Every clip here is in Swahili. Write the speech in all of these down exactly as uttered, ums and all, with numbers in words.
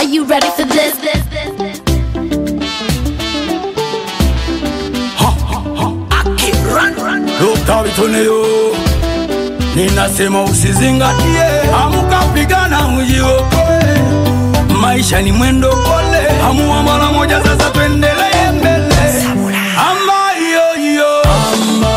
you ready for this? this, this, this? Ha ha ha, aki run run. Dokta vitoneo, ninasema usizingatie, amuka pigana ujiokoe. Maisha ni mwendo pole, amua mara moja sasa tuendelee mbele. Amba yo yo, amba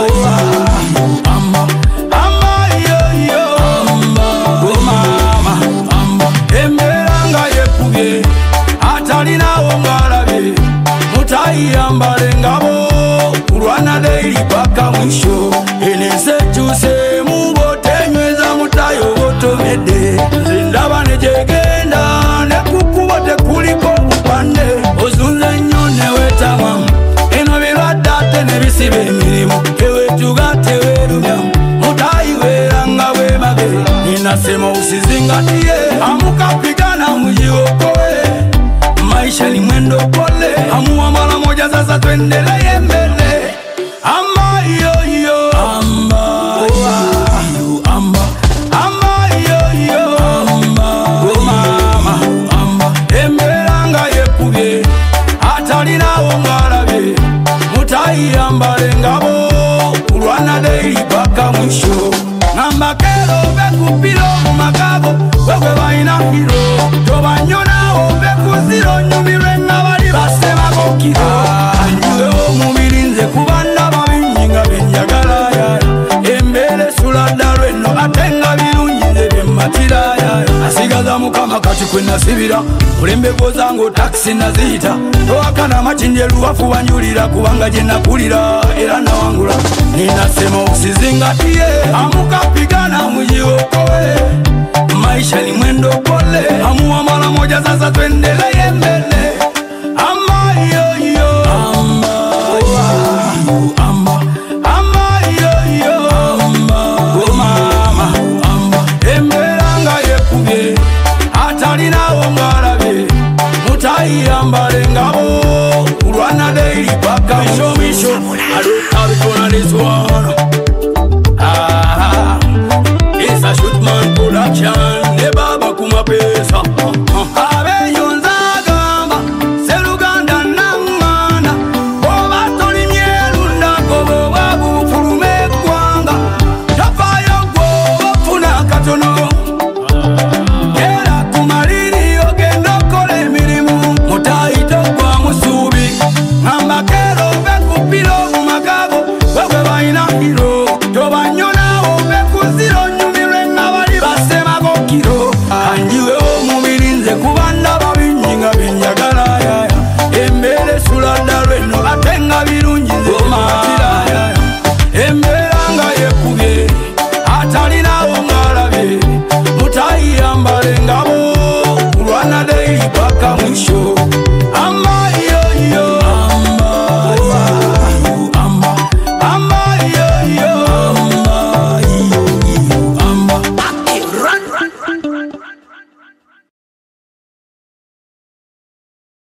amba amba yo yo, amba oh mama, amba emberanga yekuye, atali na ongalabe, mutai ambale ngabo, kurwana daily paka mwisho. Enese chuse mubote nyweza mutayo botomede, zindaba nejegenda nekukuba tekuliko upande, ozunze nyone wetamamu, eno birwadate nebisibe emirimu, ewe tugate werumya, mutai weranga wemage. Ninasema usizingatie, amuka pigana mujiokoe. Maisha ni mwendo pole, amua mara moja sasa tuendelee mbele. Amba yo yo, amba yo amba amba yo yo, amba oh mama, amba emberanga yekubye, atali na ongalabe, mutai ambale ngabo, kurwana daily paka mwisho. Ngamba kero bekupilo mumakago, wewe baina hiro, tobanyona obekuziro nyumire ngabali basema kokira. Anjuwe omubirinze kubanda babinyinga benjagala ya, embele suladalo eno atenga birunyize bemmatira ya. Asigaza mukama kati kwena sibira, mulembe gozango taxi nazita, toakana machinde luwafu banjulira kubanga jena kulira era nawangula. Ninasema usizingatie, amuka pigana mujiokoe. Maisha ni mwendo pole,